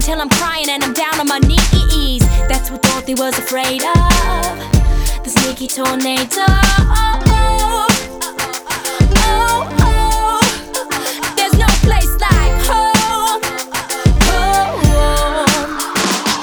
till I'm crying and I'm down on my knees. That's what Dorothy was afraid of, the sneaky tornado.